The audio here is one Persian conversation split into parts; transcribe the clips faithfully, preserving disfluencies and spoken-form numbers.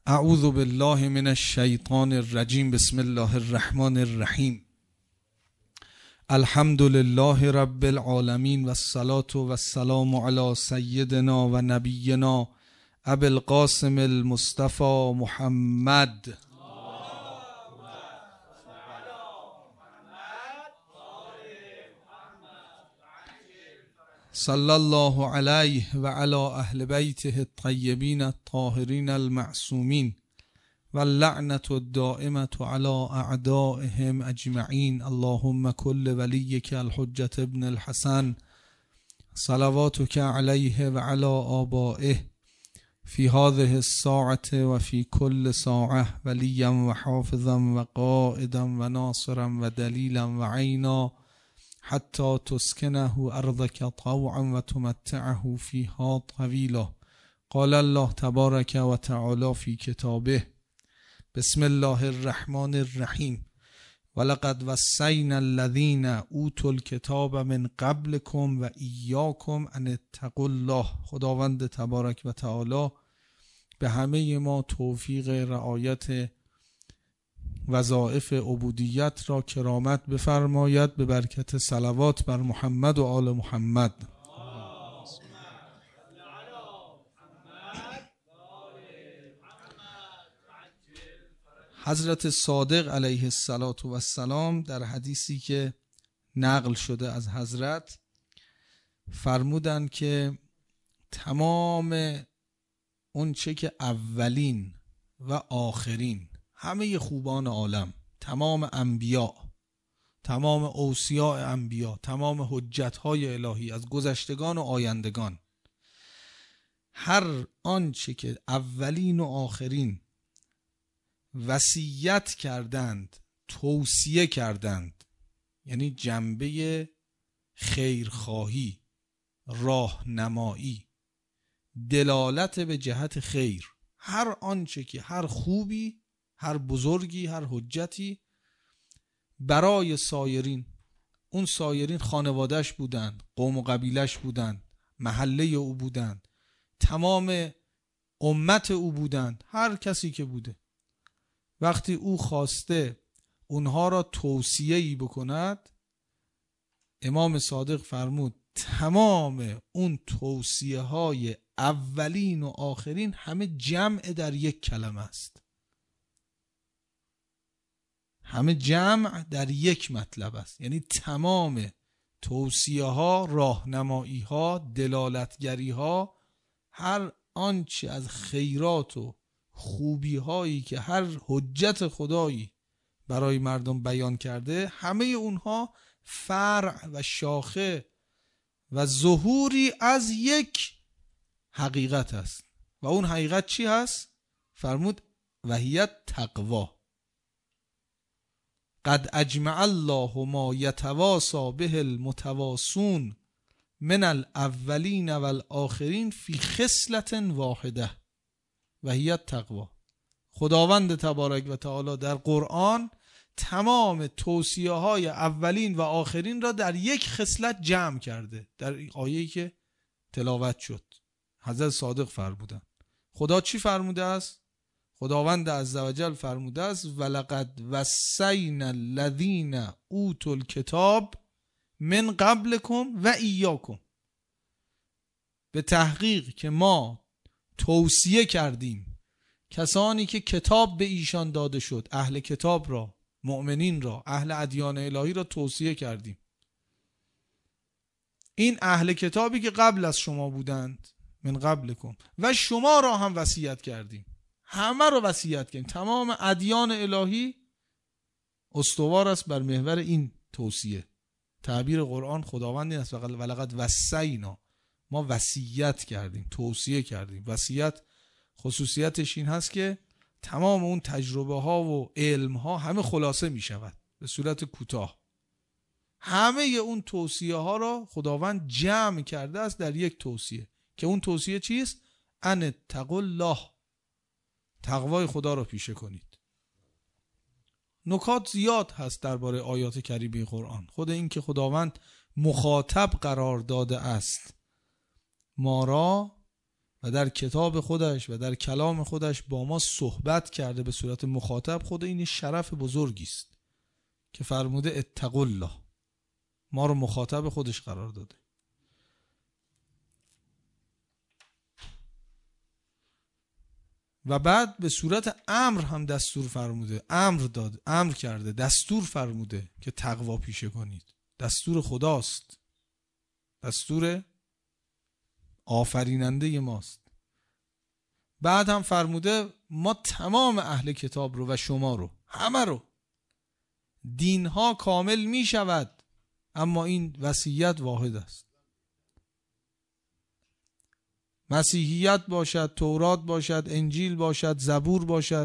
اعوذ بالله من الشیطان الرجیم. بسم الله الرحمن الرحیم. الحمد لله رب العالمین و الصلاة و السلام علی سیدنا و نبینا ابی القاسم المصطفى محمد صلی الله علیه و علی اهل بیته الطیبین الطاهرین المعصومین و اللعنة الدائمة علی اعدائهم اجمعین. اللهم کل ولیک الحجة ابن الحسن صلواتک علیه و علی آبائه فی هذه الساعة و فی کل ساعة ولیا و حافظا و قائدا و ناصرا و دلیلا و عینا حتی تسکنه ارضک طوعا و تمتعه فیها طویلا. قال الله تبارک و تعالی فی کتابه بسم الله الرحمن الرحیم. ولقد وصینا الذین اوتوا الکتاب من قبلکم و ایاکم ان اتقوا الله. خداوند تبارک و تعالی به همه ما توفیق رعایت وظایف عبودیت را کرامت بفرماید به برکت صلوات بر محمد و آل محمد. حضرت صادق علیه السلام در حدیثی که نقل شده از حضرت فرمودند که تمام اون چه که اولین و آخرین، همه خوبان عالم، تمام انبیا، تمام اوصیاء انبیا، تمام حجت‌های الهی از گذشتگان و آیندگان، هر آنچه که اولین و آخرین وصیت کردند، توصیه کردند، یعنی جنبه خیرخواهی، راهنمایی، دلالت به جهت خیر، هر آنچه که هر خوبی، هر بزرگی، هر حجتی برای سایرین، اون سایرین خانوادهش بودند، قوم و قبیلش بودند، محله او بودند، تمام امت او بودند، هر کسی که بوده، وقتی او خواسته اونها را توصیه‌ای بکند، امام صادق فرمود تمام اون توصیه های اولین و آخرین همه جمع در یک کلمه است، همه جمع در یک مطلب است. یعنی تمام توصیه ها، راهنمایی ها، دلالتگری ها، هر آنچه از خیرات و خوبی هایی که هر حجت خدایی برای مردم بیان کرده، همه اونها فرع و شاخه و ظهوری از یک حقیقت است. و اون حقیقت چی هست؟ فرمود وهی تقوا. قد اجمع الله ما یتواصی به المتواصون من الاولین و الاخرین فی خصلت واحده وهی تقوا. خداوند تبارک و تعالی در قرآن تمام توصیه های اولین و آخرین را در یک خصلت جمع کرده. در آیه‌ای که تلاوت شد حضرت صادق فرمودند. خدا چی فرموده است؟ خداوند عزوجل فرموده است ولقد وصینا الذین اوتوا الکتاب من قبلکم و ایاکم. به تحقیق که ما توصیه کردیم کسانی که کتاب به ایشان داده شد، اهل کتاب را، مؤمنین را، اهل ادیان الهی را توصیه کردیم. این اهل کتابی که قبل از شما بودند، من قبلکم، و شما را هم وصیت کردیم، همه را وصیت کردیم. تمام ادیان الهی استوار است بر محور این توصیه. تعبیر قرآن خداوند این است ولقد وصینا، ما وصیت کردیم، توصیه کردیم. وصیت خصوصیتش این هست که تمام اون تجربه ها و علم ها همه خلاصه می شود به صورت کوتاه. همه اون توصیه ها را خداوند جمع کرده است در یک توصیه که اون توصیه چیست؟ ان اتقوا الله، تقوای خدا را پیشه کنید. نکات زیاد هست درباره آیات کریمه قرآن. خود این که خداوند مخاطب قرار داده است ما را و در کتاب خودش و در کلام خودش با ما صحبت کرده به صورت مخاطب، خود این شرف بزرگی است که فرموده اتقوا الله، ما رو مخاطب خودش قرار داده. و بعد به صورت امر هم دستور فرموده، امر داد، امر کرده، دستور فرموده که تقوا پیشه کنید. دستور خداست، دستور آفریننده ماست. بعد هم فرموده ما تمام اهل کتاب رو و شما رو، همه رو، دینها کامل می شود اما این وصیت واحد است. مسیحیت باشد، تورات باشد، انجیل باشد، زبور باشد،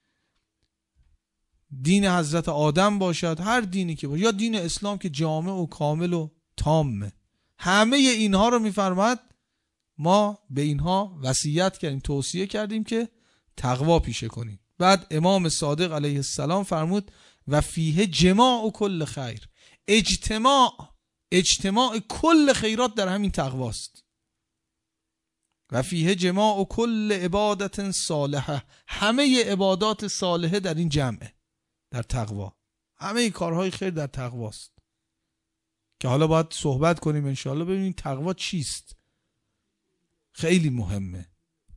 دین حضرت آدم باشد، هر دینی که باشد، یا دین اسلام که جامع و کامل و تامه، همه اینها رو میفرماد ما به اینها وصیت کردیم، توصیه کردیم که تقوا پیشه کنیم. بعد امام صادق علیه السلام فرمود و فیه جماع و کل خیر، اجتماع اجتماع کل خیرات در همین تقواست. و فیه جماع و کل عبادت صالحه، همه عبادات صالحه در این جمعه، در تقوا، همه کارهای خیر در تقواست که حالا باید صحبت کنیم انشاءالله ببینیم تقوا چیست، خیلی مهمه.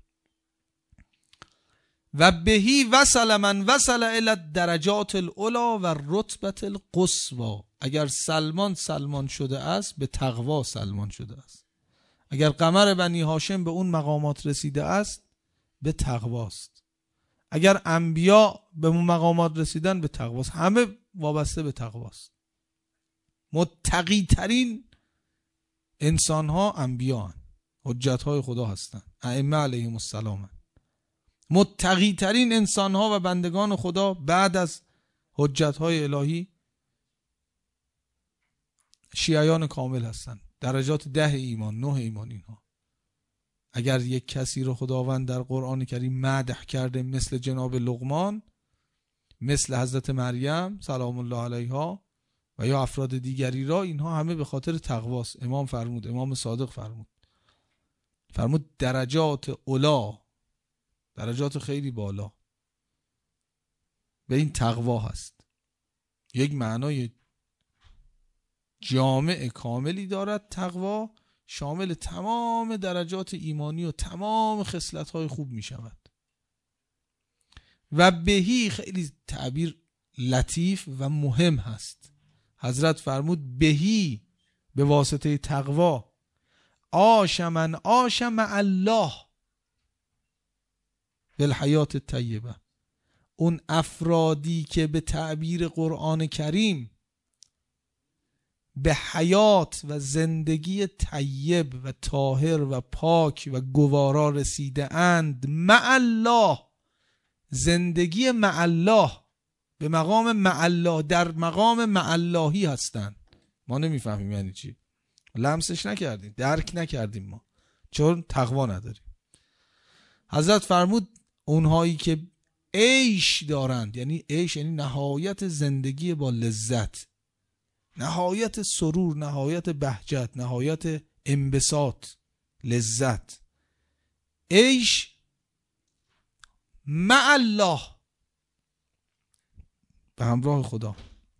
و بهی وصل من وصل الی الدرجات العلا و رتبت القصوی، اگر سلمان سلمان شده است به تقوا سلمان شده است، اگر قمر بنی هاشم به اون مقامات رسیده است به تقواست، اگر انبیا به اون مقامات رسیدن به تقواست، همه وابسته به تقواست. متقی ترین انسان ها انبیا هستند، حجت های خدا هستند، ائمه علیهم السلام. متقی ترین انسان ها و بندگان خدا بعد از حجت های الهی شیعیان کامل هستند، درجات ده ایمان، نه ایمان. اینها اگر یک کسی رو خداوند در قرآن کریم مدح کرده مثل جناب لقمان، مثل حضرت مریم سلام الله علیها و یا افراد دیگری را، اینها همه به خاطر تقواست. امام فرمود، امام صادق فرمود فرمود درجات علا، درجات خیلی بالا به این تقوا هست. یک معنای جامع کاملی دارد تقوا، شامل تمام درجات ایمانی و تمام خصلت‌های خوب می شود. و بهی خیلی تعبیر لطیف و مهم هست. حضرت فرمود بهی، به واسطه تقوا، عاش من عاش مع الله بالحیات الطیبه، اون افرادی که به تعبیر قرآن کریم به حیات و زندگی طیب و طاهر و پاک و گوارا رسیده اند، مع الله، زندگی مع الله، به مقام مع الله، در مقام مع اللهی هستند. ما نمیفهمیم یعنی چی، لمسش نکردیم، درک نکردیم ما، چون تقوا نداریم. حضرت فرمود اونهایی که عیش دارند، یعنی عیش یعنی نهایت زندگی با لذت، نهایت سرور، نهایت بهجت، نهایت انبساط، لذت، عیش مع الله، به همراه خدا.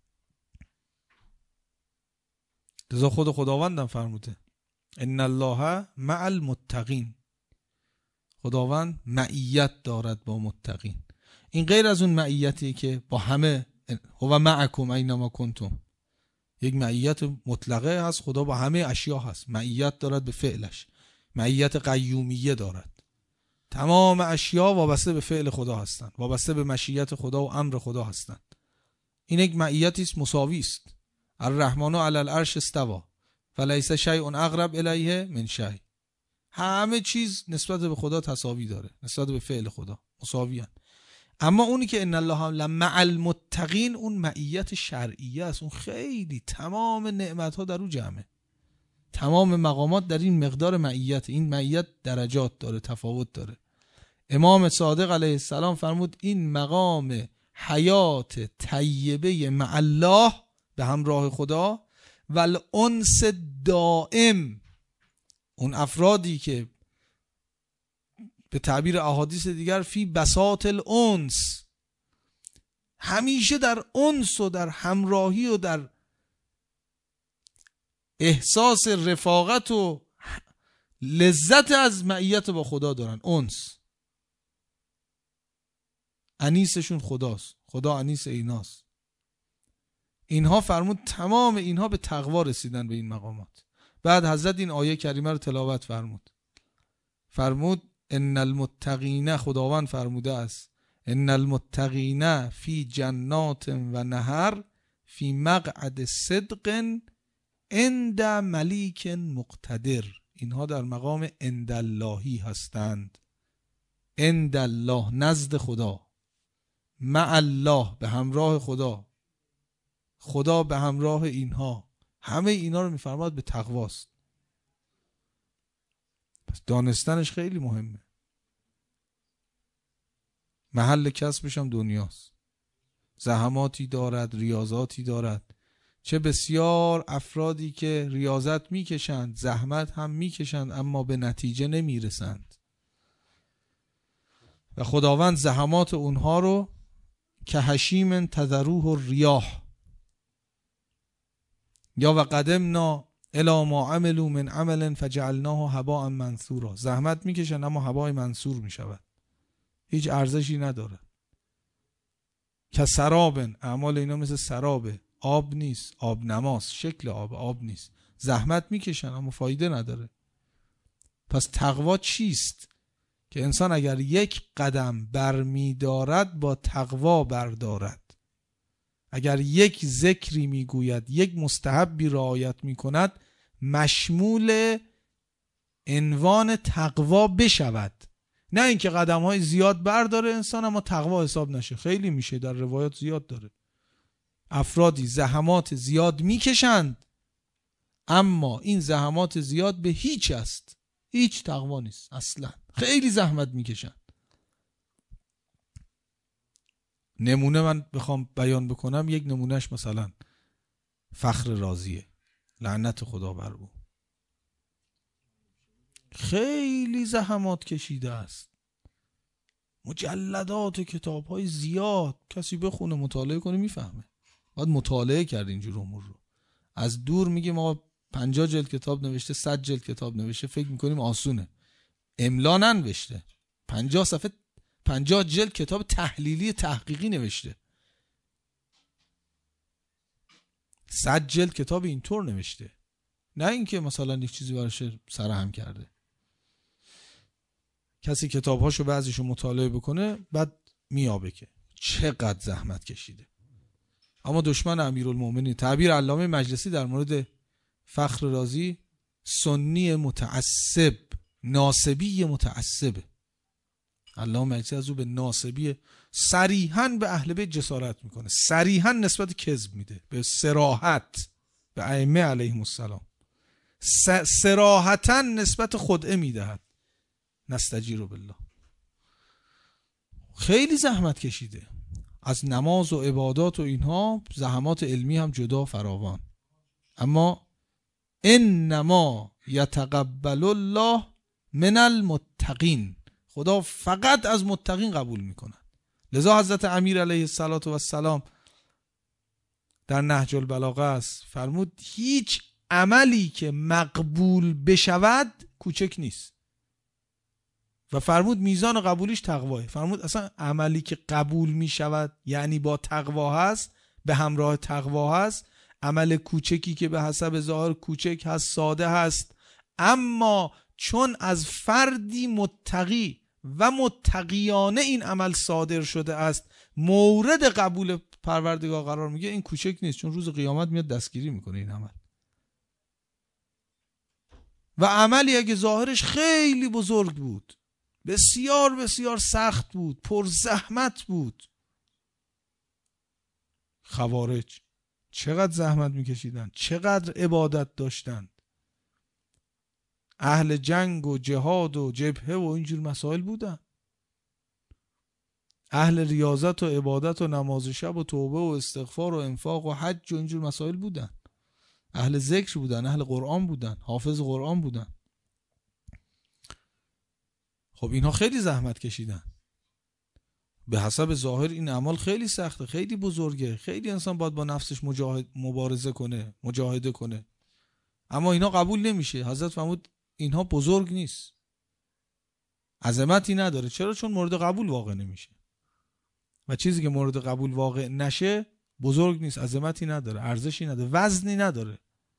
لذا خود خداوندم فرموده ان الله مع المتقین، خداوند معیت دارد با متقین. این غیر از اون معیتی که با همه، هو معکم اینما کنتم، یک معیت مطلقه هست، خدا با همه اشیا هست، معیت دارد به فعلش، معیت قیومیه دارد، تمام اشیا وابسته به فعل خدا هستند، وابسته به مشیت خدا و امر خدا هستند. این یک معیتی است مساوی است. الرحمن علی العرش استوى فلیس شیء اقرب الیه من شیء، همه چیز نسبت به خدا تساوی داره، نسبت به فعل خدا مساوی هست. اما اونی که ان الله مع المتقین، اون معیت شرعیه است، اون خیلی تمام نعمت ها در او جمعه، تمام مقامات در این مقدار معیت. این معیت درجات داره، تفاوت داره. امام صادق علیه السلام فرمود این مقام حیات طیبه مع الله، به همراه خدا، و الانس دائم، اون افرادی که به تعبیر احادیث دیگر فی بساط الانس، همیشه در انس و در همراهی و در احساس رفاقت و لذت از معیت با خدا دارن. انس، انیسشون خداست، خدا انیس ایناست. اینها فرمود تمام اینها به تقوا رسیدن به این مقامات. بعد حضرت این آیه کریمه رو تلاوت فرمود. فرمود ان المتقین، خداوند فرموده است ان المتقین فی جنات و نهر فی مقعد صدق عند ملیک مقتدر. اینها در مقام عند اللهی هستند. عند الله، نزد خدا، مع الله، به همراه خدا، خدا به همراه اینها. همه اینا رو میفرماد به تقواست. پس دانستنش خیلی مهمه. محل کسبش هم دنیاست. زحماتی دارد، ریاضاتی دارد. چه بسیار افرادی که ریاضت میکشند، زحمت هم میکشند، اما به نتیجه نمیرسند و خداوند زحمات اونها رو که حشیم تذروه الریاح یا و قدمنا الی ما عملوا من عمل فجعلناه هباء منثورا. زحمت میکشن اما هبای منثور میشود، هیچ ارزشی نداره. که سرابن، اعمال اینا مثل سرابه، آب نیست، آب نماست، شکل آب آب نیست. زحمت میکشن اما فایده نداره. پس تقوا چیست؟ که انسان اگر یک قدم برمیدارد با تقوا بردارد، اگر یک ذکری میگوید، یک مستحبی رعایت میکند، مشمول عنوان تقوا بشود. نه اینکه قدم های زیاد برداره انسان اما تقوا حساب نشه. خیلی میشه، در روایات زیاد داره افرادی زحمات زیاد میکشند اما این زحمات زیاد به هیچ است، هیچ تقوا نیست اصلا، خیلی زحمت میکشند. نمونه من بخوام بیان بکنم، یک نمونهش مثلا فخر رازیه، لعنت خدا بر او، خیلی زحمات کشیده است، مجلدات کتاب های زیاد، کسی بخونه مطالعه کنه میفهمه. باید مطالعه کرد اینجور امور رو. از دور میگیم ما پنجاه جلد کتاب نوشته، صد جلد کتاب نوشته، فکر میکنیم آسونه. املا ننوشته، پنجاه صفحه پنجاه جلد کتاب تحلیلی تحقیقی نوشته، صد جلد کتاب اینطور نوشته. نه اینکه مثلا یک چیزی براش سرهم کرده. کسی کتابهاشو بعضیشو مطالعه بکنه بعد میابه که چقدر زحمت کشیده. اما دشمن امیرالمومنین، تعبیر علامه مجلسی در مورد فخر رازی، سنی متعصب، ناسبی متعصبه. علامه مجلسی از او به ناسبی صریحاً به اهل بیت جسارت میکنه، صریحاً نسبت کذب میده، به صراحت به ائمه علیهم السلام، صراحتاً نسبت خدعه میدهد. نستجیر بالله. خیلی زحمت کشیده، از نماز و عبادات و اینها، زحمات علمی هم جدا فراوان. اما انما یتقبل الله من المتقین، خدا فقط از متقین قبول میکنه. لذا حضرت امیر علیه السلام در نهج البلاغه است فرمود هیچ عملی که مقبول بشود کوچک نیست و فرمود میزان قبولیش تقواه. فرمود اصلا عملی که قبول می شود یعنی با تقوا هست، به همراه تقوا هست. عمل کوچکی که به حسب ظاهر کوچک هست، ساده هست، اما چون از فردی متقی و متقیانه این عمل صادر شده است، مورد قبول پروردگار قرار میگه، این کوچک نیست، چون روز قیامت میاد دستگیری میکنه این عمل. و عملی اگه ظاهرش خیلی بزرگ بود، بسیار بسیار سخت بود، پر زحمت بود. خوارج چقدر زحمت میکشیدن، چقدر عبادت داشتند. اهل جنگ و جهاد و جبهه و اینجور مسائل بودن. اهل ریاضت و عبادت و نماز شب و توبه و استغفار و انفاق و حج و اینجور مسائل بودن. اهل ذکر بودن، اهل قرآن بودن، حافظ قرآن بودن. خب اینها خیلی زحمت کشیدن، به حسب ظاهر این اعمال خیلی سخته، خیلی بزرگه، خیلی انسان باید با نفسش مجاهد مبارزه کنه، مجاهده کنه، اما اینا قبول نمیشه. حضرت فرمود اینها بزرگ نیست، عظمتی نداره. چرا؟ چون مورد قبول واقع نمیشه و چیزی که مورد قبول واقع نشه بزرگ نیست، عظمتی نداره، ارزشی نداره، وزنی نداره.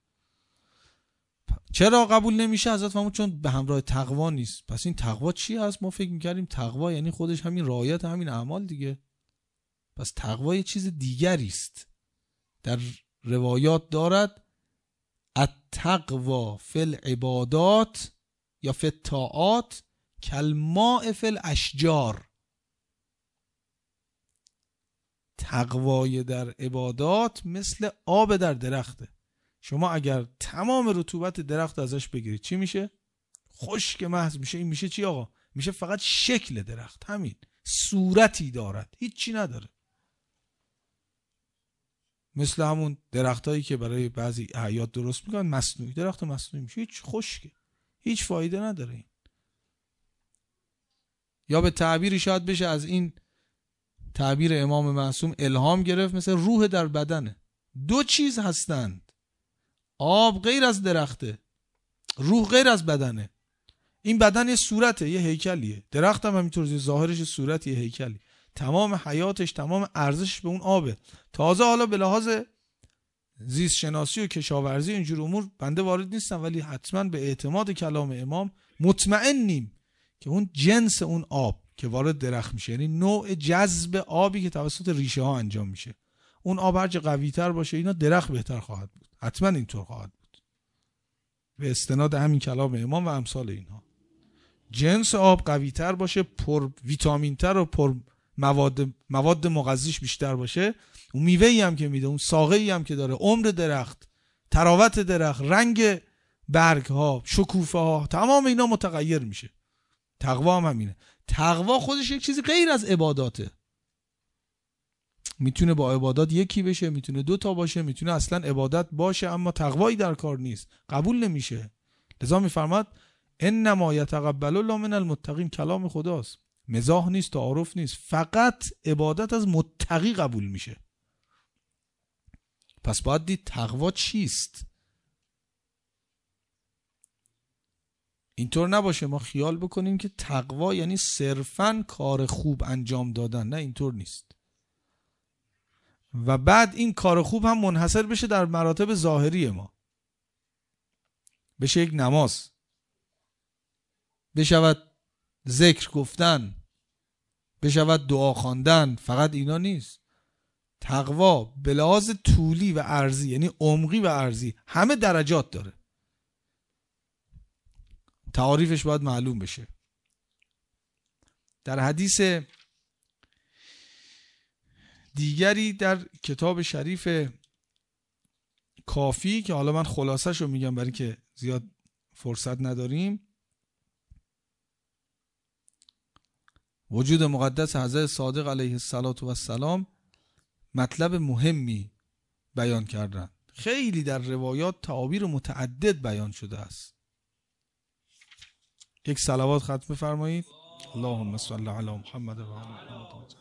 چرا قبول نمیشه؟ حضرت فرمود چون به همراه تقوا نیست. پس این تقوا چی هست؟ ما فکر میکردیم تقوا یعنی خودش همین رعایت همین اعمال دیگه. پس تقوا یه چیز دیگری است. در روایات دارد التقوا فی العبادات یا فی الطاعات کالماء فی الاشجار. تقوای در عبادات مثل آب در درخته. شما اگر تمام رطوبت درخت ازش بگیرید چی میشه؟ خشک محض میشه. این میشه چی آقا؟ میشه فقط شکل درخت، همین صورتی دارد، هیچی نداره. مثل همون درختایی که برای بعضی اعیاد درست میکنن مصنوعی، درخت مصنوعی میشه، هیچ خشکه، هیچ فایده نداره این. یا به تعبیری شاید بشه از این تعبیر امام معصوم الهام گرفت، مثل روح در بدنه. دو چیز هستند، آب غیر از درخته، روح غیر از بدنه. این بدن یه صورته، یه هیکلیه، درخت هم همینطور، ظاهرش صورت یه هیکلی، تمام حیاتش، تمام ارزشش به اون آبه. تازه حالا به لحاظ زیست شناسی و کشاورزی اینجور امور بنده وارد نیستم، ولی حتما به اعتماد کلام امام مطمئنیم که اون جنس اون آب که وارد درخت میشه، یعنی نوع جذب آبی که توسط ریشه ها انجام میشه، اون آب هرچه قوی تر باشه اینا درخت بهتر خواهد بود، حتما اینطور خواهد بود به استناد همین کلام امام و امثال اینها. جنس آب قوی تر باشه، پر ویتامین تر و پر مواد مواد مغذیش بیشتر باشه، اون میوه‌ای هم که میده، اون ساقه‌ای هم که داره، عمر درخت، تراوت درخت، رنگ برگ ها، شکوفه ها، تمام اینا متغیر میشه. تقوا هم همینه. تقوا خودش یک چیزی غیر از عباداته. میتونه با عبادات یکی بشه، میتونه دو تا باشه، میتونه اصلا عبادت باشه اما تقوایی در کار نیست، قبول نمیشه. لذا میفرماد انما یتقبل الله من المتقین، کلام خداست، مزاح نیست، تعارف نیست، فقط عبادت از متقی قبول میشه. پس باید دید تقوا چیست. اینطور نباشه ما خیال بکنیم که تقوا یعنی صرفاً کار خوب انجام دادن، نه اینطور نیست. و بعد این کار خوب هم منحصر بشه در مراتب ظاهری ما، بشه یک نماز، بشود ذکر گفتن، بشود دعا خواندن، فقط اینا نیست. تقوا به لحاظ طولی و عرضی، یعنی عمقی و عرضی، همه درجات داره. تعاریفش باید معلوم بشه. در حدیث دیگری در کتاب شریف کافی که حالا من خلاصش رو میگم برای که زیاد فرصت نداریم، وجود مقدس حضرت صادق علیه السلام مطلب مهمی بیان کردن. خیلی در روایات تعابیر متعدد بیان شده است. یک صلوات ختم بفرمایید. اللهم صل علی محمد و آل محمد.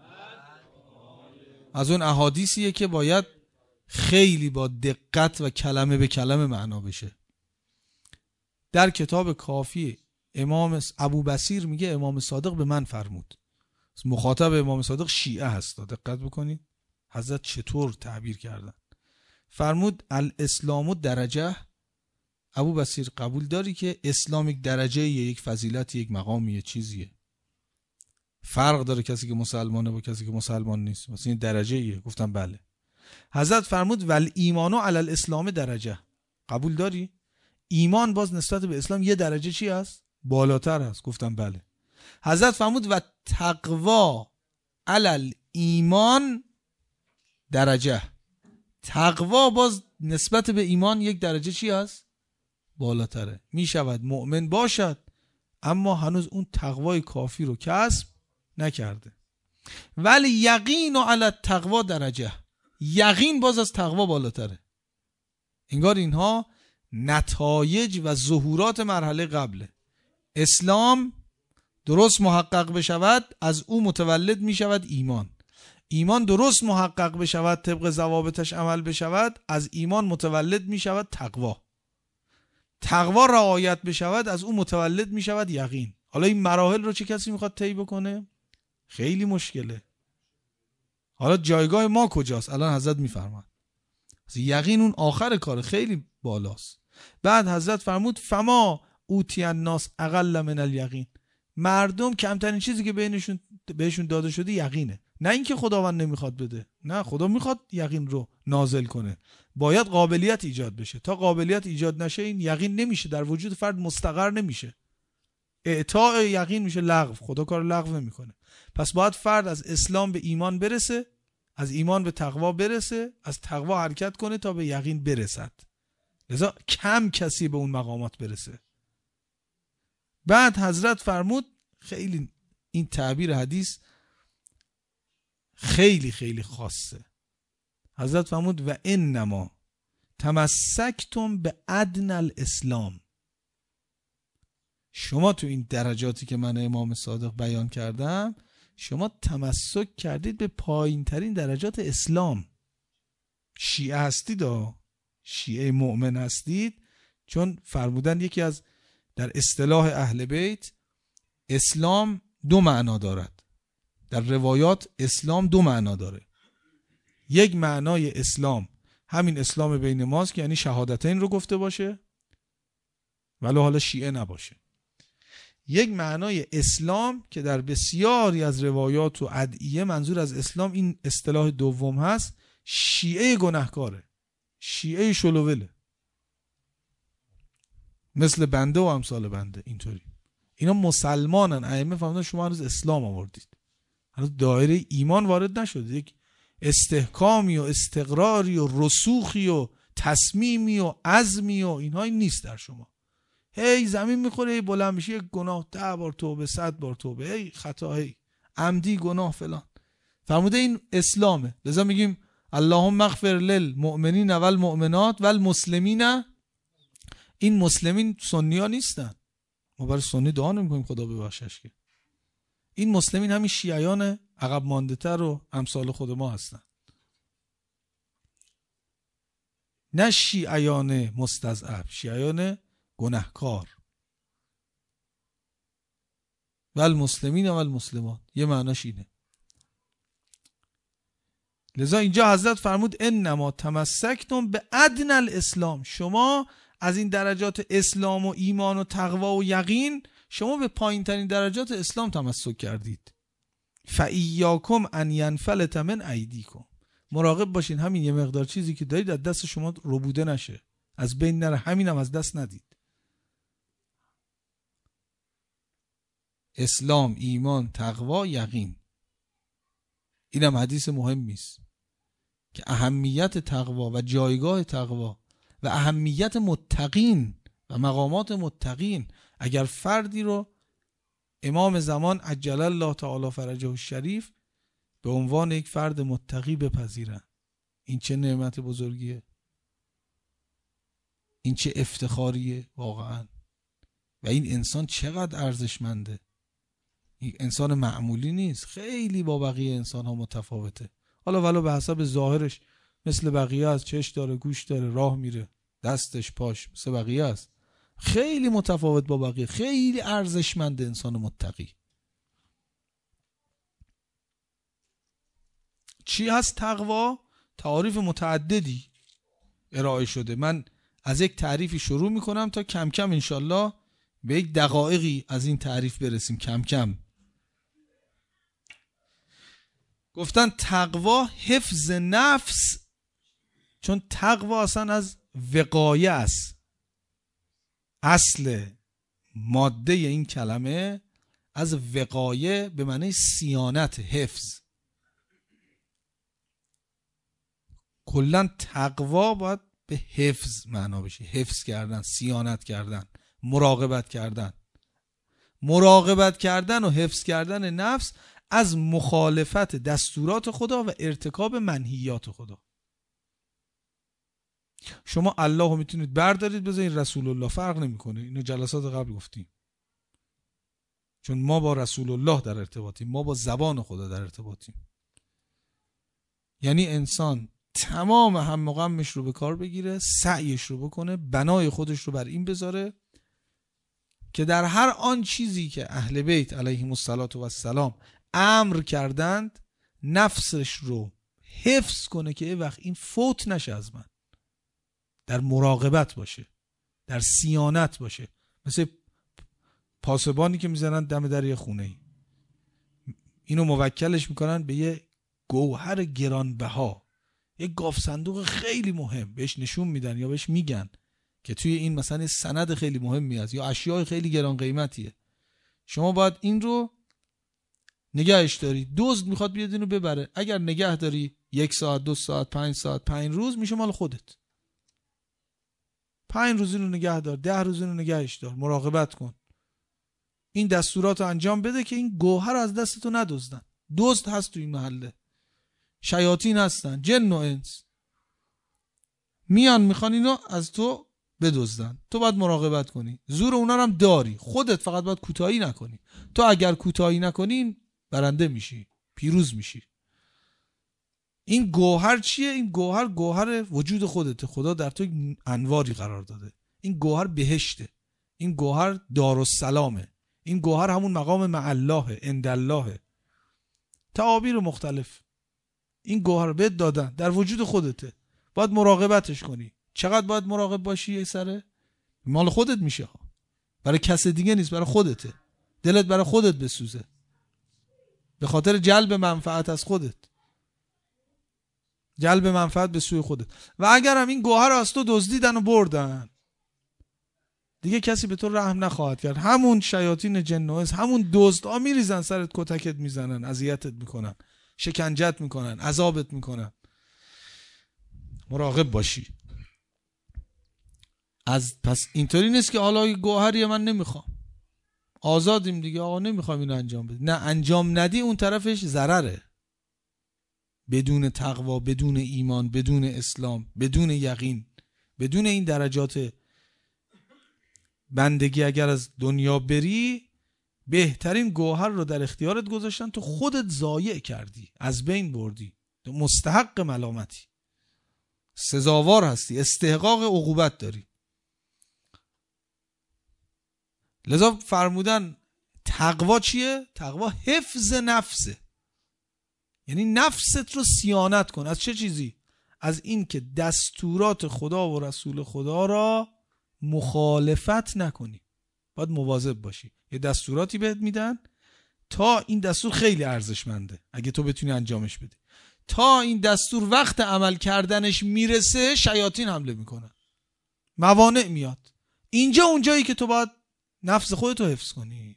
از اون احادیثیه که باید خیلی با دقت و کلمه به کلمه معنا بشه. در کتاب کافی امام ابو بصیر میگه امام صادق به من فرمود. مخاطب امام صادق شیعه هست، دقت بکنید حضرت چطور تعبیر کردن. فرمود الاسلام درجه. ابو بصیر قبول داری که اسلام یک درجه، یک فضیلت، یک مقام، یک چیزیه، فرق داره کسی که مسلمانه با کسی که مسلمان نیست، مثلا این درجه ایه؟ گفتم بله. حضرت فرمود ول ایمانو علی الاسلام درجه. قبول داری؟ ایمان باز نسبت به اسلام یه درجه چی هست؟ بالاتر هست. گفتم بله. حضرت فرمود و تقوا علی ایمان درجه. تقوا باز نسبت به ایمان یک درجه چی هست؟ بالاتره. می شود مؤمن باشد اما هنوز اون تقوای کافی رو کسب نکرده. ولی یقین و علی تقوا درجه. یقین باز از تقوا بالاتره. انگار اینها نتایج و ظهورات مرحله قبله. اسلام درست محقق بشود از او متولد می شود ایمان. ایمان درست محقق بشود طبق ضوابطش عمل بشود از ایمان متولد می شود تقوا. تقوا رعایت بشود از او متولد می شود یقین. حالا این مراحل رو چه کسی میخواد طی بکنه؟ خیلی مشکله. حالا جایگاه ما کجاست؟ الان حضرت میفرماد یقین اون آخر کار، خیلی بالاست. بعد حضرت فرمود فما اوتی الناس اقل من الیقین. مردم کمترین چیزی که بینشون بهشون داده شده یقینه. نه اینکه خداوند نمیخواد بده، نه، خدا میخواد یقین رو نازل کنه. باید قابلیت ایجاد بشه. تا قابلیت ایجاد نشه این یقین نمیشه، در وجود فرد مستقر نمیشه. اعطاء یقین میشه لغو. خدا کار لغو نمیکنه. پس باید فرد از اسلام به ایمان برسه، از ایمان به تقوا برسه، از تقوا حرکت کنه تا به یقین برسد. لذا کم کسی به اون مقامات برسه. بعد حضرت فرمود، خیلی این تعبیر حدیث خیلی خیلی خاصه. حضرت فرمود و انما تمسکتم به ادنی الاسلام. شما تو این درجاتی که من امام صادق بیان کردم شما تمسک کردید به پایین ترین درجات اسلام. شیعه هستید ها، شیعه مؤمن هستید، چون فرمودن یکی از در اصطلاح اهل بیت اسلام دو معنا دارد. در روایات اسلام دو معنا داره. یک معنای اسلام همین اسلام بین ماست که یعنی شهادتین رو گفته باشه ولو حالا شیعه نباشه. یک معنای اسلام که در بسیاری از روایات و ادعیه منظور از اسلام این اصطلاح دوم هست، شیعه گناهکاره، شیعه شلووله، مثل بنده و امثال بنده. اینطوری اینا مسلمانن. ائمه فهمیدن شما هنوز اسلام آوردید، هنوز دایره ایمان وارد نشد. یک استحکامی و استقراری و رسوخی و تصمیمی و عزمی و اینها نیست در شما. هی زمین میخوره، هی بلند میشه، یک گناه ده بار توبه، صد بار توبه، هی خطا، هی عمدی گناه فلان. فرموده این اسلامه. لذا میگیم اللهم اغفر للمؤمنین والمؤمنات والمسلمین. این مسلمین سنی ها نیستن، ما برای سنی دعا نمیکنیم خدا ببخشش که. این مسلمین همین شیعیان عقب مانده تر و امثال خود ما هستن، نه شیعیان مستضعف، شیعیان گناهکار. والمسلمین والمسلمات یه معناش اینه. لذا اینجا حضرت فرمود انما تمسکتم به ادنی الاسلام. شما از این درجات اسلام و ایمان و تقوا و یقین شما به پایین ترین درجات اسلام تمسک کردید. فایاکم ان ینفلت من ایدیکم. مراقب باشین همین یه مقدار چیزی که دارید از دست شما ربوده نشه، از بین نره، همینم از دست ندید. اسلام، ایمان، تقوا، یقین. اینم حدیث مهمی است که اهمیت تقوا و جایگاه تقوا و اهمیت متقین و مقامات متقین. اگر فردی رو امام زمان عجل الله تعالی فرجه الشریف به عنوان یک فرد متقی بپذیرن، این چه نعمت بزرگیه، این چه افتخاریه واقعا. و این انسان چقدر ارزشمنده. این انسان معمولی نیست، خیلی با بقیه انسان ها متفاوته. حالا ولو به حسب ظاهرش مثل بقیه است، چش داره، گوش داره، راه میره، دستش پاش مثل بقیه است، خیلی متفاوت با بقیه، خیلی ارزشمند انسان متقی. چی هست تقوا؟ تعاریف متعددی ارائه شده. من از یک تعریفی شروع میکنم تا کم کم انشالله به یک دقایقی از این تعریف برسیم. کم کم گفتن تقوا حفظ نفس، چون تقوا اصلا از وقایه است. اصل ماده این کلمه از وقایه به معنی صیانت، حفظ. کلا تقوا باید به حفظ معنا بشه، حفظ کردن، صیانت کردن، مراقبت کردن. مراقبت کردن و حفظ کردن نفس از مخالفت دستورات خدا و ارتکاب منهیات خدا. شما الله رو میتونید بردارید بذارید رسول الله، فرق نمیکنه. اینو جلسات قبل گفتیم. چون ما با رسول الله در ارتباطیم، ما با زبان خدا در ارتباطیم. یعنی انسان تمام هم و غمش رو به کار بگیره، سعیش رو بکنه، بنای خودش رو بر این بذاره که در هر آن چیزی که اهل بیت علیهم السلام امر کردند نفسش رو حفظ کنه که یه وقت این فوت نشه از من، در مراقبت باشه، در صیانت باشه. مثل پاسبانی که میزنن دم در یه خونه ای، اینو موکلش میکنن به یه گوهر گرانبها، یه گاف صندوق خیلی مهم بهش نشون میدن یا بهش میگن که توی این مثلا سند خیلی مهمی است یا اشیاء خیلی گران قیمتیه، شما باید این رو نگهش داری. دزد میخواد بیاد اینو ببره، اگر نگه داری یک ساعت، دو ساعت، پنج ساعت، پنج روز، میشه مال خودت. پنج روز اینو نگه دار، ده روز اینو نگهش دار، مراقبت کن، این دستورات رو انجام بده که این گوهر از دستتو ندزدن. دزد هست تو این محله، شیاطین هستن، جن و انس میان میخوان اینو از تو بدزدن، تو باید مراقبت کنی. زور اونا رو هم داری، خودت فقط باید کوتاهی نکنی. تو اگر کوتاهی نکنی برنده میشی، پیروز میشی. این گوهر چیه؟ این گوهر گوهر وجود خودته. خدا در تو انواری قرار داده. این گوهر بهشته، این گوهر دارالسلامه، این گوهر همون مقام مع الله، عند الله، تعابیر مختلف. این گوهر بهت دادن، در وجود خودته، باید مراقبتش کنی. چقدر باید مراقب باشی؟ یه سره مال خودت میشه، برای کس دیگه نیست، برای خودته. دلت برای خودت بسوزه، به خاطر جلب منفعت از خودت، جلب منفعت به سوی خودت. و اگر هم این گوهر از تو دزدیدن و بردن، دیگه کسی به تو رحم نخواهد کرد. همون شیاطین جن و انس، همون دزدها میریزن سرت، کتکت میزنن، اذیتت میکنن، شکنجت میکنن، عذابت میکنن. مراقب باشی. از پس اینطوری نیست که حالا گوهری من نمیخوام، آزادیم دیگه، آقا نمیخوام اینو انجام بدی. نه، انجام ندی اون طرفش ضرره. بدون تقوا، بدون ایمان، بدون اسلام، بدون یقین، بدون این درجات بندگی اگر از دنیا بری، بهترین گوهر رو در اختیارت گذاشتن، تو خودت ضایع کردی، از بین بردی، تو مستحق ملامتی، سزاوار هستی، استحقاق عقوبت داری. لذا فرمودن تقوا چیه؟ تقوا حفظ نفسه، یعنی نفست رو صیانت کن. از چه چیزی؟ از این که دستورات خدا و رسول خدا را مخالفت نکنی. باید مواظب باشی. یه دستوراتی بهت میدن، تا این دستور خیلی ارزشمنده اگه تو بتونی انجامش بدی، تا این دستور وقت عمل کردنش میرسه شیاطین حمله میکنن، موانع میاد. اینجا اونجایی که تو باید نفس خودت رو حفظ کنی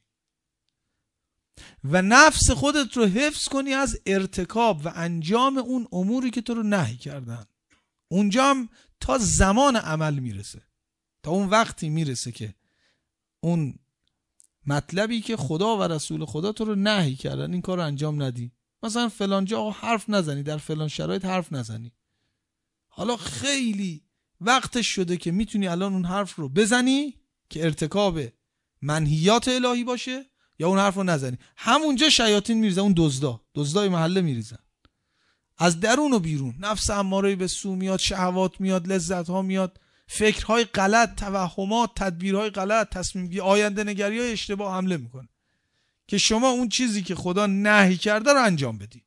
و نفس خودت رو حفظ کنی از ارتکاب و انجام اون اموری که تو رو نهی کردن. اونجا هم تا زمان عمل میرسه، تا اون وقتی میرسه که اون مطلبی که خدا و رسول خدا تو رو نهی کردن این کار رو انجام ندی. مثلا فلان جا حرف نزنی، در فلان شرایط حرف نزنی. حالا خیلی وقتش شده که میتونی الان اون حرف رو بزنی که ارتکاب منهیات الهی باشه، یا اون حرف رو نزنی. همونجا شیاطین میریزن، اون دزدا دزدای محله میریزن، از درون و بیرون. نفس اماره به سو میاد، شهوات میاد، لذت ها میاد، فکرهای غلط، توهمات، تدبیرهای غلط، تصمیم گیری، آینده نگری های اشتباه حمله میکنه که شما اون چیزی که خدا نهی کرده رو انجام بدی.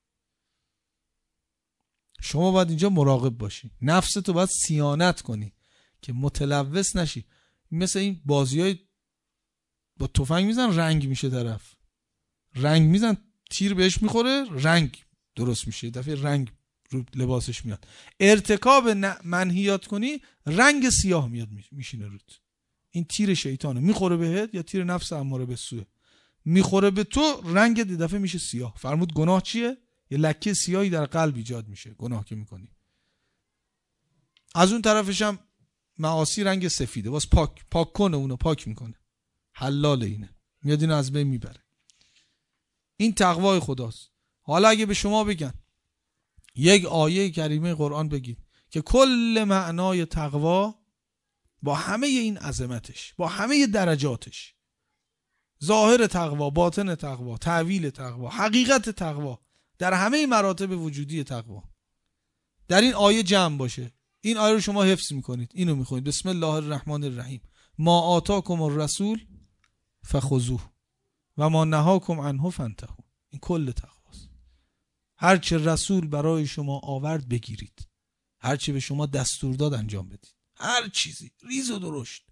شما باید اینجا مراقب باشی، نفستو باید صیانت کنی که متلوث نشی. مثل این بازیای با تفنگ میزن رنگ میشه، طرف رنگ میزن تیر بهش میخوره رنگ درست میشه، یه دفعه رنگ رو لباسش میاد. ارتکاب منهیات کنی رنگ سیاه میاد میشینه روت. این تیر شیطانه، میخوره بهت، یا تیر نفس اماره به سوه میخوره به تو، رنگ یه دفعه میشه سیاه. فرمود گناه چیه؟ یه لکه سیاهی در قلب ایجاد میشه گناه که میکنی. از اون طرفش هم معاصی رنگ سفیده، واسه پاک پاک کنه، اونو پاک میکنه، حلال اینه، میاد اینو از بین میبره. این تقوای خداست. حالا اگه به شما بگن یک آیه کریمه قرآن بگید که کل معنای تقوا با همه این عظمتش، با همه درجاتش، ظاهر تقوا، باطن تقوا، تعویل تقوا، حقیقت تقوا در همه مراتب وجودی تقوا در این آیه جمع باشه. این آیه رو شما حفظ میکنید، اینو میخونید بسم الله الرحمن الرحیم ما آتاکم الرسول فخذوه و ما نهاکم عنه فانتهوا. این کل تقواست. هر چه رسول برای شما آورد بگیرید، هر چه به شما دستور داد انجام بدید، هر چیزی ریز و درشت،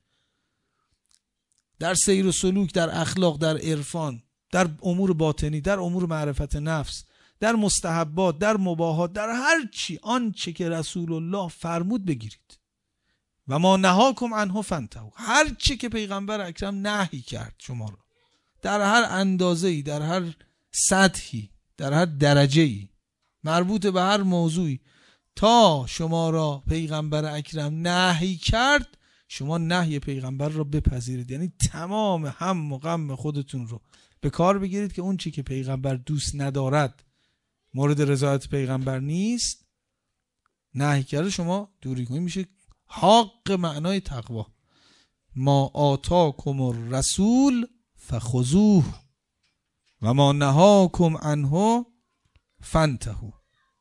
در سیر و سلوک، در اخلاق، در عرفان، در امور باطنی، در امور معرفت نفس، در مستحبات، در مباحات، در هر چی آنچه که رسول الله فرمود بگیرید. و ما نهاکم عنه فانتهوا، هر چی که پیغمبر اکرم نهی کرد شما رو، در هر اندازه‌ای، در هر سطحی، در هر درجه‌ای، مربوط به هر موضوعی، تا شما را پیغمبر اکرم نهی کرد شما نهی پیغمبر را بپذیرید. یعنی تمام هم و غم خودتون رو به کار بگیرید که اون چی که پیغمبر دوست ندارد، مورد رضایت پیغمبر نیست، نهی کرده شما دوری کنید. میشه حق معنای تقوا. ما آتاکم الرسول فخذوه و ما نهاکم عنه فانتهوا.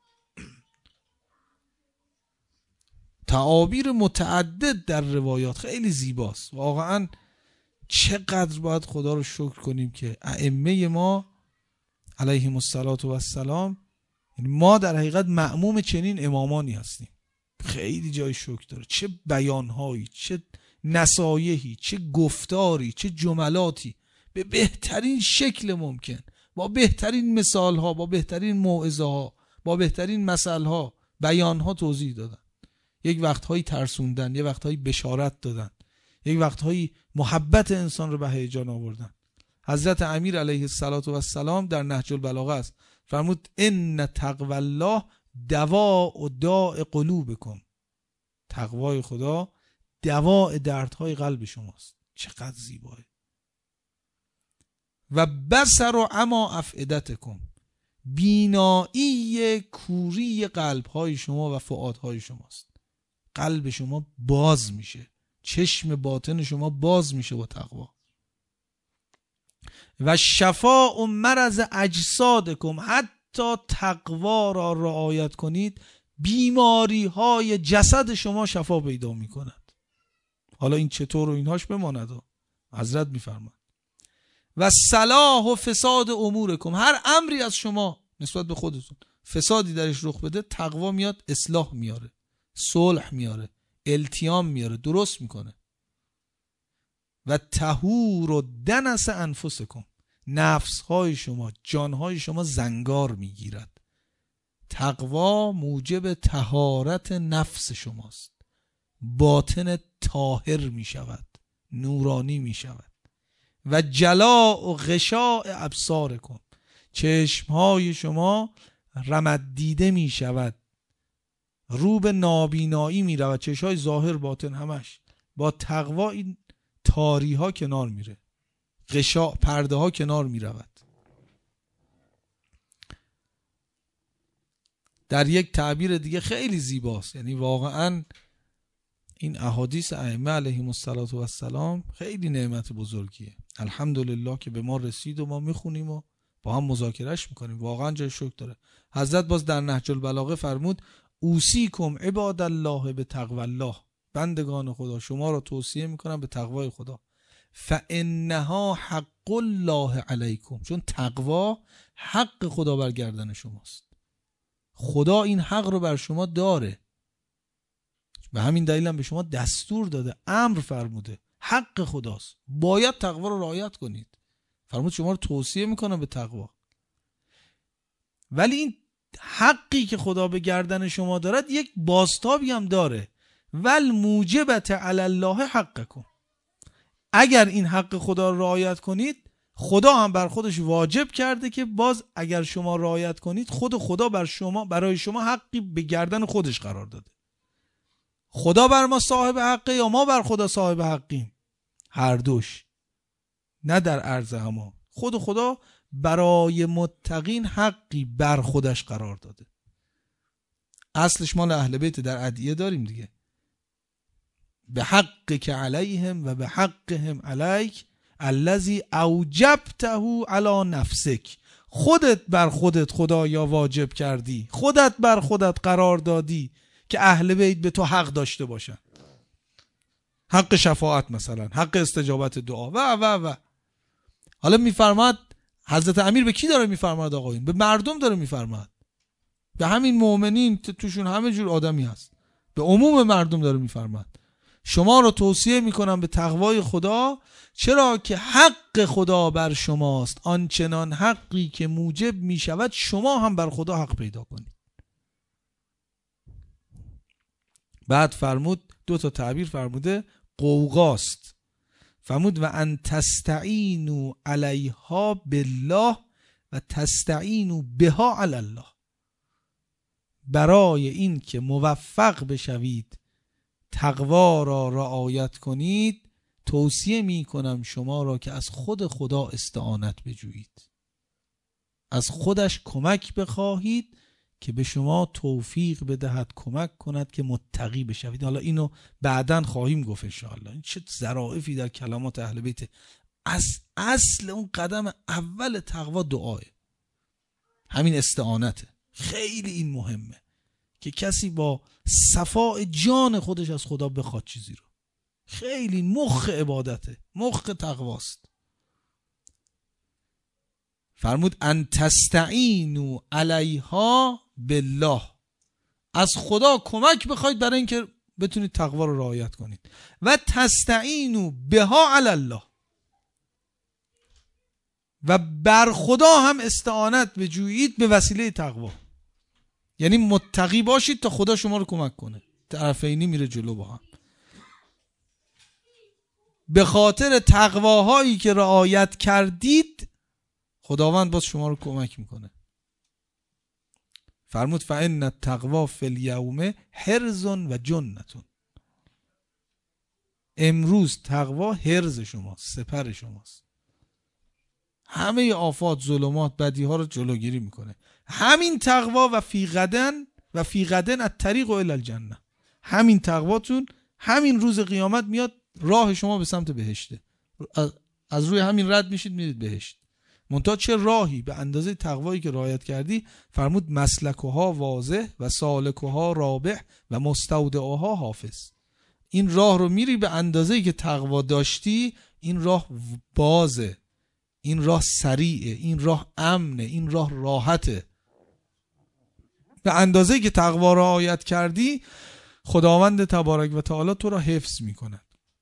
تعابیر متعدد در روایات خیلی زیباست. واقعا چقدر باید خدا رو شکر کنیم که ائمه ما علیهم الصلات و السلام، یعنی ما در حقیقت مأموم چنین امامانی هستیم. خیلی جای شکر داره. چه بیانهایی، چه نصایحی، چه گفتاری، چه جملاتی به بهترین شکل ممکن، با بهترین مثالها، با بهترین موعظه ها، با بهترین مثالها، بیانها توضیح دادن. یک وقتهایی ترسوندن، یک وقتهایی بشارت دادن، یک وقتهایی محبت انسان رو به هیجان آوردن. حضرت امیر علیه السلام در نهج البلاغه است، فرمود ان تقوی الله دواء و داء قلوبکم. تقوای خدا دواء دردهای قلب شماست. چقدر زیباه. و بصر و اما افئدتکم، بینایی کوری قلبهای شما و فؤادهای شماست. قلب شما باز میشه، چشم باطن شما باز میشه با تقوا. و شفاء مرض اجسادکم، حتی تقوا را رعایت کنید بیماری های جسد شما شفا پیدا میکند. حالا این چطور و اینهاش بماند، حضرت میفرماد. و صلاح و فساد امورکم، هر امری از شما نسبت به خودتون فسادی درش رخ بده، تقوا میاد اصلاح میاره، صلح میاره، التیام میاره، درست میکنه. و طهور و دنس انفسکم، نفسهای شما، جانهای شما زنگار میگیرد. تقوا موجب طهارت نفس شماست، باطن طاهر میشود، نورانی میشود. و جلاء و غشاء ابصارکم، چشمهای شما رمد دیده میشود، رو به نابینایی میرود، چشمهای ظاهر باطن همش. با تقوا این تاری ها کنار میره، غشاء پرده ها کنار میرود. در یک تعبیر دیگه خیلی زیباست، یعنی واقعا این احادیث ائمه علیهم السلام خیلی نعمت بزرگیه. الحمدلله که به ما رسید و ما میخونیم و با هم مذاکرهش میکنیم. واقعا جای شکر داره. حضرت باز در نهج البلاغه فرمود اوصیکم عباد الله به تقوی الله، بندگان خدا شما را توصیه میکنم به تقوای خدا. فانها حق الله علیکم، چون تقوا حق خدا بر گردن شماست. خدا این حق رو بر شما داره، به همین دلیل هم به شما دستور داده، امر فرموده، حق خداست، باید تقوا رو رعایت کنید. فرمود شما رو توصیه میکنم به تقوا. ولی این حقی که خدا به گردن شما دارد یک بازتابی هم داره. ول موجبت علی الله حقکم، اگر این حق خدا رو رعایت کنید، خدا هم بر خودش واجب کرده که باز اگر شما رعایت کنید، خود خدا بر شما، برای شما حقی به گردن خودش قرار داده. خدا بر ما صاحب حقه یا ما بر خدا صاحب حقیم؟ هر دوش، نه در عرض هما. خود خدا برای متقین حقی بر خودش قرار داده. اصلش مال اهل بیت، در ادعیه داریم دیگه. به حق که علیهم و به حقهم علیک الذی اوجبته علی نفسک، خودت بر خودت خدایا واجب کردی، خودت بر خودت قرار دادی که اهل بیت به تو حق داشته باشن، حق شفاعت مثلا، حق استجابت دعا و و و. حالا میفرماد حضرت امیر به کی داره میفرماد آقایون؟ به مردم داره میفرماد، به همین مؤمنین توشون همه جور آدمی هست، به عموم مردم داره میفرماد شما رو توصیه میکنم به تقوای خدا، چرا که حق خدا بر شماست، آنچنان حقی که موجب میشود شما هم بر خدا حق پیدا کنید. بعد فرمود دو تا تعبیر فرموده، قوقاست، فرمود و ان تستعینوا علیها بالله و تستعینوا بها علی الله، برای این که موفق بشوید تقوا را رعایت کنید توصیه می کنم شما را که از خود خدا استعانت بجویید، از خودش کمک بخواهید که به شما توفیق بدهد، کمک کند که متقی بشوید. حالا اینو بعداً خواهیم گفت ان شاء الله. این چه ظرافی در کلمات اهل بیت. از اصل اون قدم اول تقوا دعاه، همین استعانته. خیلی این مهمه که کسی با صفاء جان خودش از خدا بخواد چیزی رو. خیلی مخ عبادته، مخ تقواست. فرمود ان تستعینوا علیها بالله، از خدا کمک بخواید برای اینکه بتونید تقوا رو رعایت کنید. و تستعینوا بها علی الله، و بر خدا هم استعانت بجویید به وسیله تقوا. یعنی متقی باشید تا خدا شما رو کمک کنه، طرفینی میره جلو با هم. به خاطر تقواهایی که رعایت کردید خداوند باز شما رو کمک میکنه. فرمود فإن التقوا فی الیوم حرز و جنة، امروز تقوا حرز شماست، سپر شماست، همه آفات، ظلمات، بدی ها رو جلوگیری میکنه. همین تقوا و فی غدن و فی غدن الطریق الی الجنه، همین تقواتون همین روز قیامت میاد راه شما به سمت بهشته، از روی همین رد میشید میرید بهشت. منتها چه راهی؟ به اندازه تقوایی که رعایت کردی. فرمود مسلکها واضح و سالکها رابح و مستودعها حافظ. این راه رو میری به اندازه‌ای که تقوا داشتی، این راه بازه، این راه سریعه، این راه امنه، این راه راحته. به اندازه‌ای که تقوا را رعایت کردی خداوند تبارک و تعالی تو را حفظ میکنه.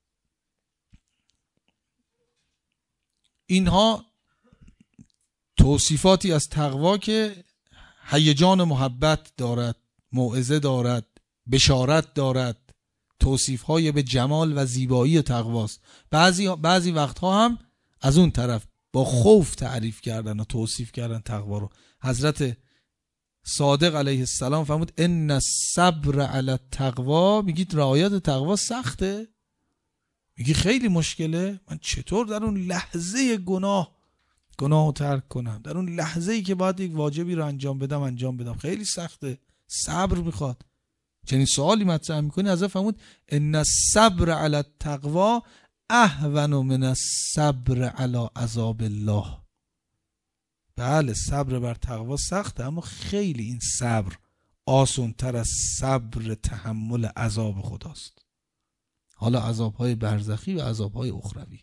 اینها توصیفاتی از تقوا که هیجان محبت دارد، موعظه دارد، بشارت دارد، توصیفهای به جمال و زیبایی تقواست. بعضی بعضی وقتها هم از اون طرف با خوف تعریف کردن و توصیف کردن تقوا رو. حضرت صادق علیه السلام فرمود ان الصبر علی التقوا، میگید رعایت تقوا سخته؟ میگی خیلی مشکله. من چطور در اون لحظه گناه گناه رو ترک کنم، در اون لحظه ای که باید یک واجبی رو انجام بدم انجام بدم؟ خیلی سخته، صبر میخواد. چنین سوالی مطرح میکنی، حضرت فرمود ان الصبر علی التقوا اهون من الصبر علی عذاب الله. بله صبر بر تقوا سخته، اما خیلی این صبر آسان تر از صبر تحمل عذاب خداست، حالا عذابهای برزخی و عذابهای اخروی.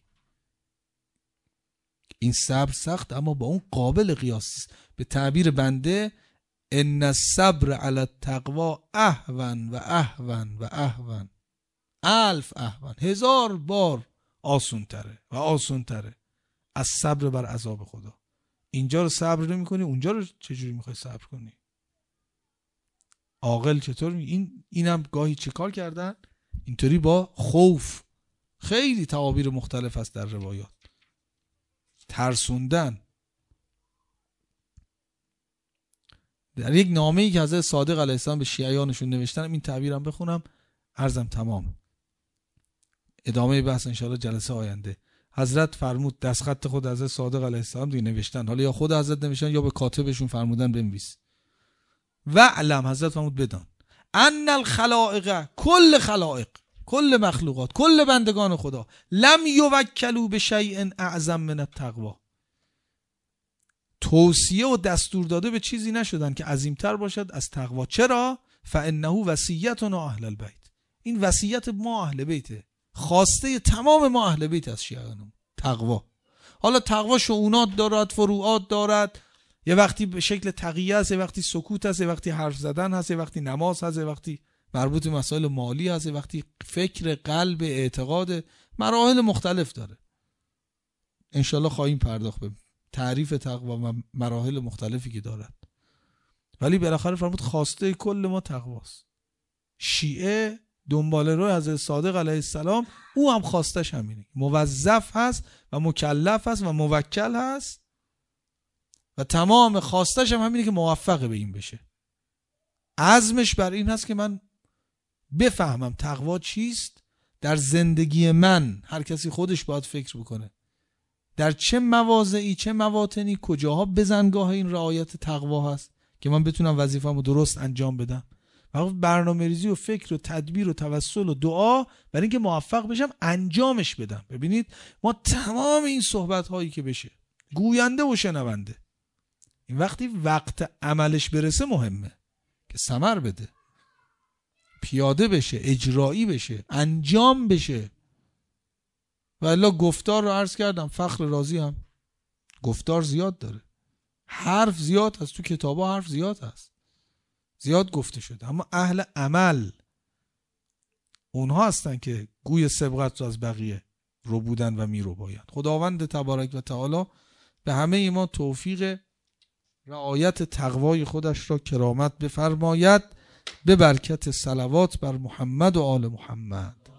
این صبر سخت اما با اون قابل قیاس. به تعبیر بنده ان الصبر علی التقوا اهون و اهون و اهون، الف اهون، هزار بار آسون تره و آسون تره از صبر بر عذاب خدا. اینجا رو صبر نمی کنی، اونجا رو چجوری میخوای صبر کنی؟ عاقل چطور می؟ این اینم گاهی چه کار کردن؟ اینطوری با خوف. خیلی تعابیر مختلف است در روایات. ترسوندن. در یک نامه‌ای که حضرت صادق علیه السلام به شیعیانشون نوشتن، این تعبیرم بخونم عرضم تمام. ادامه بحث انشاءالله جلسه آینده. حضرت فرمود، دستخط خود حضرت صادق علیه السلام دیگه نوشتن، حالا یا خود حضرت نوشتن یا به کاتبشون فرمودن بنویس. و علم، حضرت فرمود بدان ان الخلائق، کل خلائق، کل مخلوقات، کل بندگان خدا، لم یوکلوا بشیء اعظم من التقوا، توصیه و دستور داده به چیزی نشدن که عظیمتر باشد از تقوا. چرا؟ فانه وصیتنا اهل البیت، این وصیت ما اهل بیته، خواسته تمام ما اهل بیت از شیعیان تقوا. حالا تقوا شؤونات دارد، فروعات دارد، یه وقتی به شکل تقیه است، یه وقتی سکوت است، یه وقتی حرف زدن هست، یه وقتی نماز هست، یه وقتی مربوط به مسائل مالی هست، یه وقتی فکر، قلب، اعتقاد، مراحل مختلف داره. انشالله خواهیم پرداخت به تعریف تقوا و مراحل مختلفی که دارد. ولی بالاخره فرمود خواسته کل ما تقواست. شیعه دنبال روی حضرت صادق علیه السلام، او هم خواستش همینه، موظف هست و مکلف هست و موکل هست و تمام خواستش هم همینه که موفق به این بشه. عزمش بر این هست که من بفهمم تقوا چیست در زندگی من. هر کسی خودش باید فکر بکنه در چه مواضعی، چه مواطنی، کجاها بزنگاه این رعایت تقوا هست که من بتونم وظیفه‌مو درست انجام بدم. برنامه‌ریزی و فکر و تدبیر و توسل و دعا برای اینکه موفق بشم انجامش بدم. ببینید ما تمام این صحبت هایی که بشه، گوینده و شنونده، این وقتی وقت عملش برسه مهمه که ثمر بده، پیاده بشه، اجرایی بشه، انجام بشه. و الا گفتار رو عرض کردم، فخر رازی هم گفتار زیاد داره، حرف زیاد هست، تو کتابا حرف زیاد هست، زیاد گفته شده، اما اهل عمل اونها هستن که گوی سبقت رو از بقیه رو بودن و می رو باید. خداوند تبارک و تعالی به همه ما توفیق رعایت تقوای خودش را کرامت بفرماید، به برکت صلوات بر محمد و آل محمد.